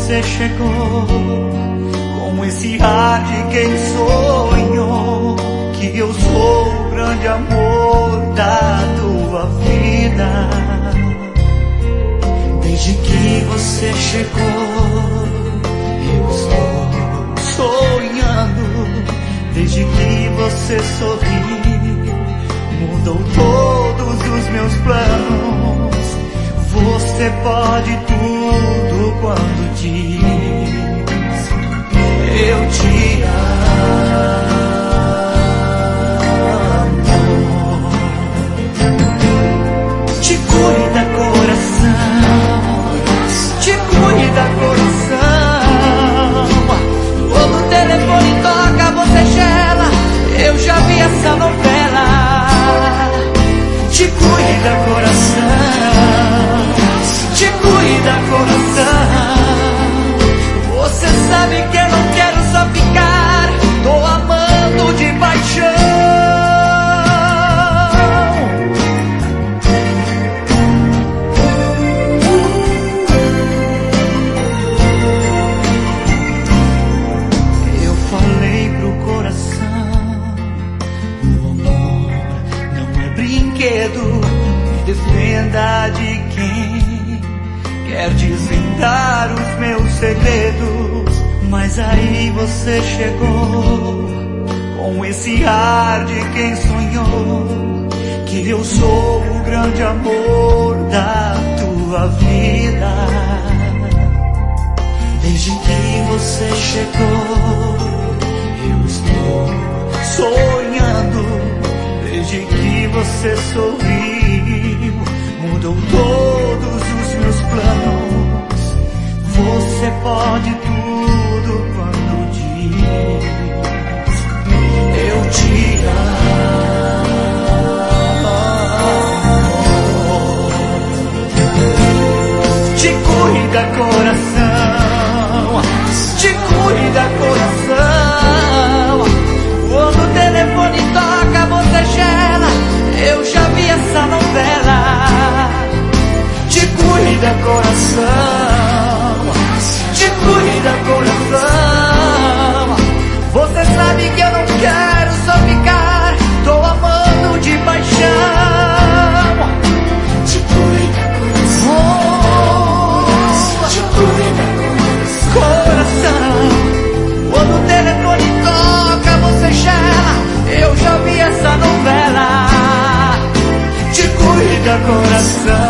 você chegou, com esse ar de quem sonhou que eu sou o grande amor da tua vida. Desde que você chegou, eu estou sonhando. Desde que você sorriu, mudou todos os meus planos. Você pode tudo quando diz eu te amo. Te cuida coração, te cuida coração. Quando o telefone toca você gela, eu já vi essa novela. Te cuida coração, te cuida coração. Você sabe que eu não quero só ficar, tô amando de paixão. Eu falei pro coração, o amor não é brinquedo. Me defenda de quem quer desvendar os meus segredos. Mas aí você chegou, com esse ar de quem sonhou que eu sou o grande amor da tua vida. Desde que você chegou, eu estou sonhando. Desde que você sorriu, mudou todos os meus planos. Você pode tudo quando diz eu te amo. Te cuida coração, te cuida coração. Quando o telefone toca você gela, eu já vi essa novela. Te cuida coração, te cuida coração. Você sabe que eu não quero só ficar, tô amando de paixão. Te cuida coração, te cuida coração. Quando o telefone toca você gela, eu já vi essa novela. Te cuida coração,